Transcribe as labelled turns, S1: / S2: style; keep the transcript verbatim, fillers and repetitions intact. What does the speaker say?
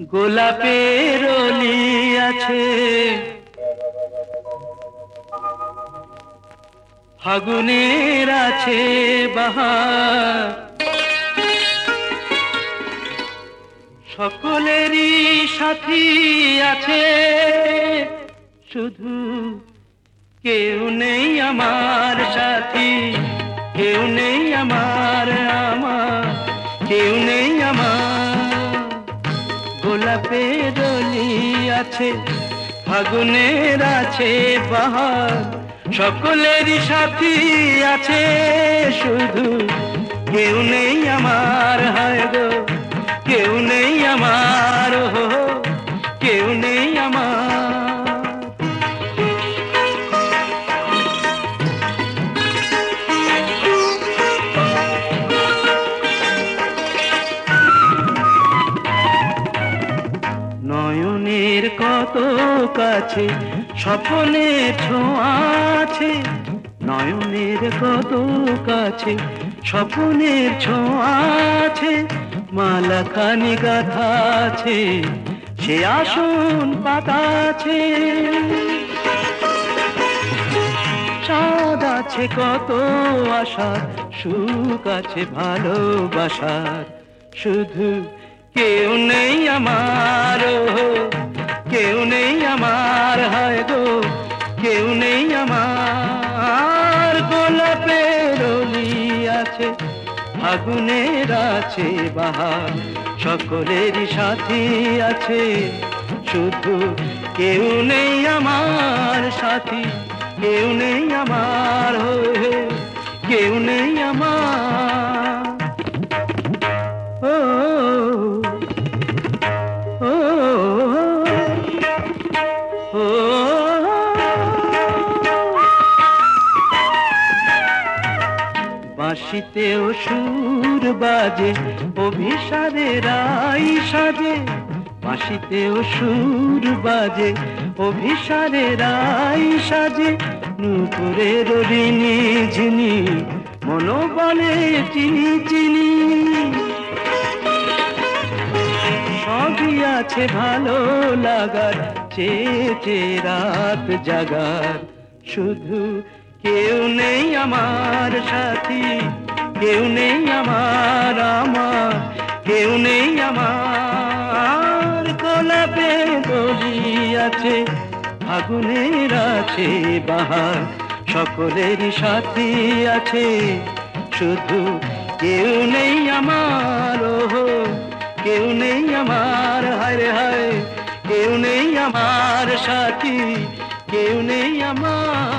S1: গোলাপের অলি আছে, ফাগুনের আছে বাহার, সকলেরই সাথী আছে, শুধু কেউ নেই আমার সাথী, কেউ নেই আমার আমার কেউ নেই আমার। গোলাপের অলি আছে, ফাগুনের আছে বাহার, সকলেরই সাথী আছে, শুধু কেউ নেই আমার। হায় গো, কেউ নেই আমার, হো কেউ নেই আমার। নয়নের কত কাছে স্বপ্নের ছোঁয়া আছে, নয়নের কত কাছে স্বপ্নের ছোঁয়া আছে, মালাখানি গাথা আছে, সে আসন পাতা আছে, চাঁদ আছে কত আশার, সুখ আছে ভালোবাসার, শুধু কেউ নেই আমার, কেউ নেই আমার। হায় গো, কেউ নেই আমার। গোলাপের অলি আছে, ফাগুনের আছে বাহার, সকলেরই সাথী আছে, শুধু কেউ নেই আমার সাথী, কেউ নেই আমার, হয়ে কেউ নেই আমার। ও ও ও বাঁশিতেও সুর বাজে, অভিসারে রাই সাজে, বাঁশিতেও সুর বাজে, অভিসারে রাই সাজে, নূপুরের ঋণী ঝিনি মনোবলে চিনি চিনি, সবই আছে ভালো লাগার, চেয়ে রাত জাগার, শুধু কেউ নেই আমার সাথী, কেউ নেই আমার আমার কেউ নেই আমার। গোলাপের অলি আছে, ফাগুনের আছে বাহার, সকলেরই সাথী আছে, শুধু কেউ নেই আমার, ও কেউ নেই আমার। হায় রে হায়, কেউ নেই আমার সাথী, কেউ নেই আমার।